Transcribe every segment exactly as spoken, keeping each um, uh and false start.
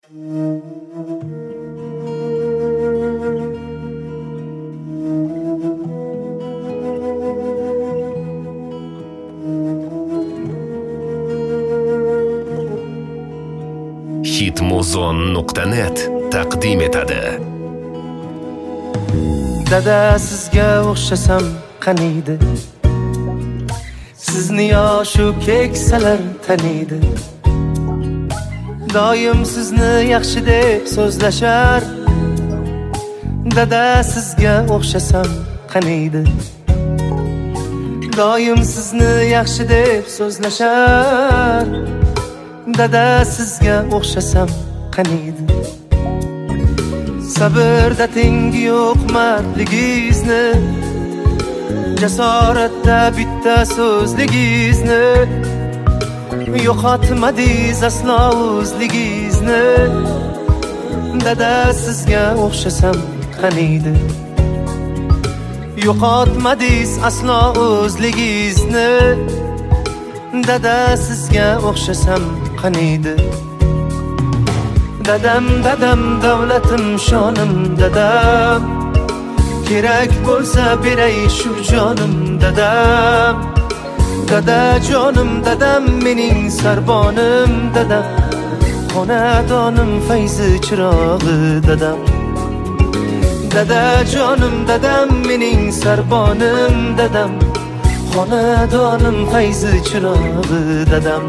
hitmuzon nuqta net taqdim etadi. Dada sizga o'xshasam qaniydi, sizni yoshu keksalar taniydi. Doim sizni yaxshi deb so'zlashar. Dada sizga o'xshasam qaniydi, doim sizni yaxshi deb so'zlashar. Dada sizga o'xshasam qaniydi, sabrda tengi yo'q mardligingizni, jasoratda bitta so'zligingizni, yo'qotmadingiz aslo o'zligingizni. Dada sizga o'xshasam qaniydi, yo'qotmadingiz aslo o'zligingizni. Dada sizga o'xshasam qaniydi. Dadam, dadam, davlatim, shonim, dadam. Kerak bo'lsa beray shu jonim, dadam. Dada jonim, dadam, mening sarbonim, dadam. Xonadonim, fayzi chirog'i, dadam. Dada jonim, dadam, mening sarbonim, dadam. Xonadonim, fayzi chirog'i, dadam.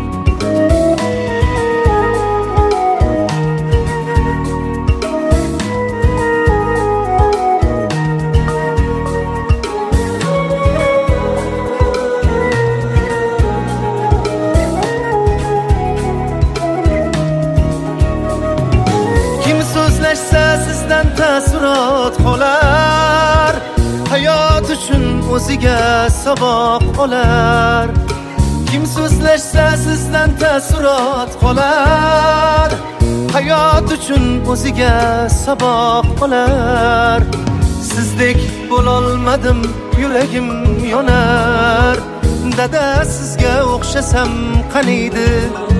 Sizdan taassurot qolar, hayot uchun o'ziga saboq olar. Kim so'zlashsa sizdan taassurot qolar, hayot uchun o'ziga saboq olar. Sizdek bo'lolmadim, yuragim yonar. Dada sizga o'xshasam qaniydi,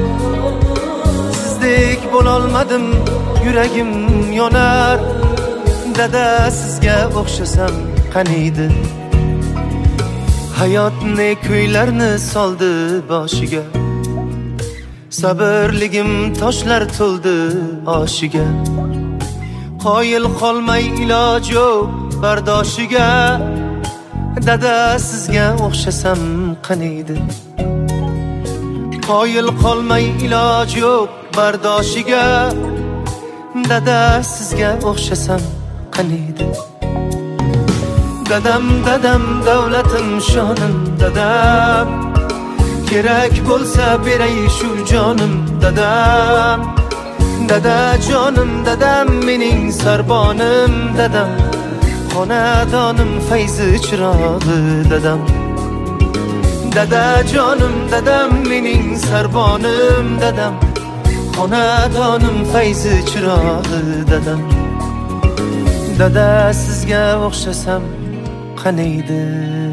sizdek bo'lolmadim, yuragim yonar. Dada sizga o'xshasam qaniydi. Hayotni kuylarni soldi boshiga, sabrligim toshlar to'ldi oshiga. Qoyil qolmay iloj yo'q bardoshiga. Dada sizga o'xshasam qaniydi. Qoyil qolmay iloj yo'q bardoshiga. Dada sizga o'xshasam qaniydi. Dadam, dadam, davlatim, shonim, dadam. Kerak bo'lsa beray shu jonim, dadam. Dada jonim, dadam, mening sarbonim, dadam. Xonadonim, fayzi chirog'i, dadam. Dada jonim, dadam, mening sarbonim, dadam. Xonadonim, fayzi chirog'i, dadam. Dada sizga o'xshasam qaniydi.